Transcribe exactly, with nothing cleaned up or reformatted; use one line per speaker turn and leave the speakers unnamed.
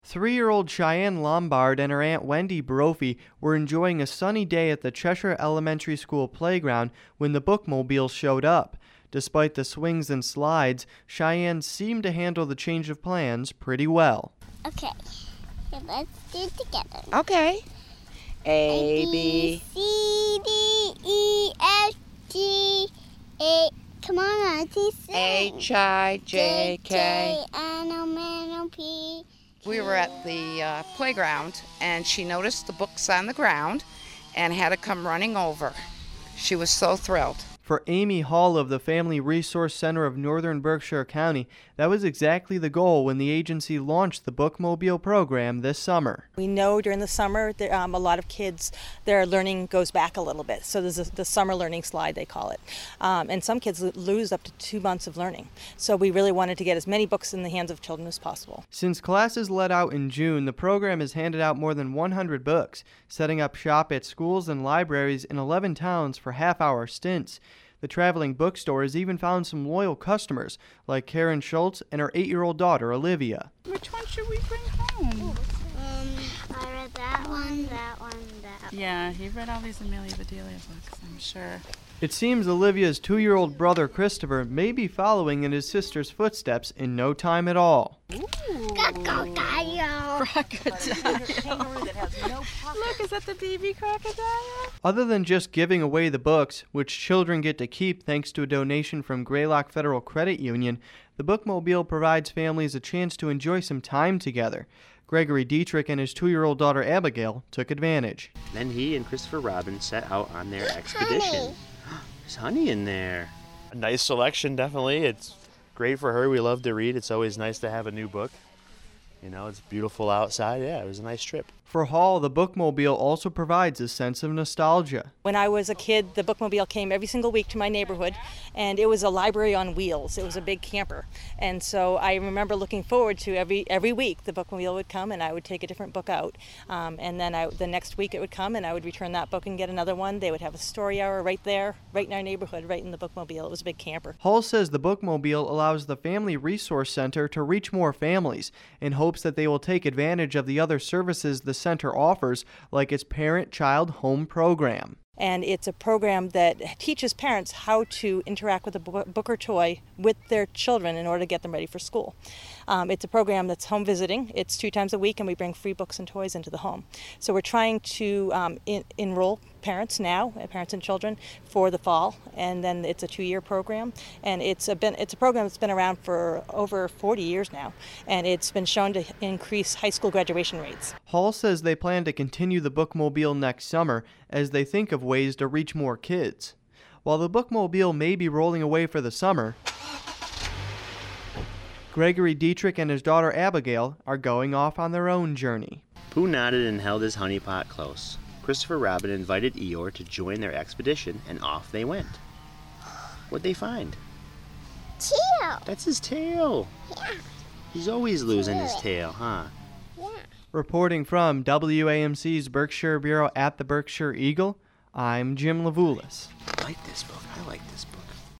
Three-year-old Cheyenne Lombard and her Aunt Wendy Brophy were enjoying a sunny day at the Cheshire Elementary School playground when the bookmobile showed up. Despite the swings and slides, Cheyenne seemed to handle the change of plans pretty well.
Okay, so let's do it together.
Okay. A, B,
C, D, E, F, G, A. Come on, Auntie, sing.
H, I, J, K.
N, O, M, O, P.
We were at the uh, playground, and she noticed the books on the ground and had to come running over. She was so thrilled.
For Amy Hall of the Family Resource Center of Northern Berkshire County, that was exactly the goal when the agency launched the Bookmobile program this summer.
We know during the summer that um, a lot of kids, their learning goes back a little bit. So there's a, the summer learning slide, they call it. Um, and some kids lose up to two months of learning. So we really wanted to get as many books in the hands of children as possible.
Since classes let out in June, the program has handed out more than one hundred books, setting up shop at schools and libraries in eleven towns for half-hour stints. The traveling bookstore has even found some loyal customers, like Karen Schultz and her eight-year-old daughter, Olivia.
Which one should we bring home?
Um, I read that one, that one, that one.
Yeah, he read all these Amelia Bedelia books, I'm sure.
It seems Olivia's two-year-old brother, Christopher, may be following in his sister's footsteps in no time at all.
Crocodile.
Crocodile. Look, is that the baby crocodile?
Other than just giving away the books, which children get to keep thanks to a donation from Greylock Federal Credit Union, the Bookmobile provides families a chance to enjoy some time together. Gregory Dietrich and his two-year-old daughter Abigail took advantage.
Then he and Christopher Robin set out on their expedition. There's honey in there. A nice selection, definitely. It's great for her. We love to read. It's always nice to have a new book. You know, it's beautiful outside. Yeah, it was a nice trip.
For Hall, the Bookmobile also provides a sense of nostalgia.
When I was a kid, the Bookmobile came every single week to my neighborhood, and it was a library on wheels. It was a big camper. And so I remember looking forward to every every week the Bookmobile would come and I would take a different book out. Um, and then I, the next week it would come and I would return that book and get another one. They would have a story hour right there, right in our neighborhood, right in the Bookmobile. It was a big camper.
Hall says the Bookmobile allows the Family Resource Center to reach more families in hopes that they will take advantage of the other services the center offers, like its parent-child home program.
And it's a program that teaches parents how to interact with a book or toy with their children in order to get them ready for school. Um, it's a program that's home visiting. It's two times a week, and we bring free books and toys into the home. So we're trying to um, in, enroll parents now, parents and children, for the fall, and then it's a two-year program. And it's a been it's a program that's been around for over forty years now, and it's been shown to increase high school graduation rates.
Hall says they plan to continue the Bookmobile next summer as they think of ways to reach more kids. While the Bookmobile may be rolling away for the summer, Gregory Dietrich and his daughter Abigail are going off on their own journey.
Pooh nodded and held his honeypot close. Christopher Robin invited Eeyore to join their expedition, and off they went. What'd they find?
Tail.
That's his tail.
Yeah.
He's always losing his tail, huh?
Yeah.
Reporting from W A M C's Berkshire Bureau at the Berkshire Eagle, I'm Jim Levulis.
I like this book. I like this book.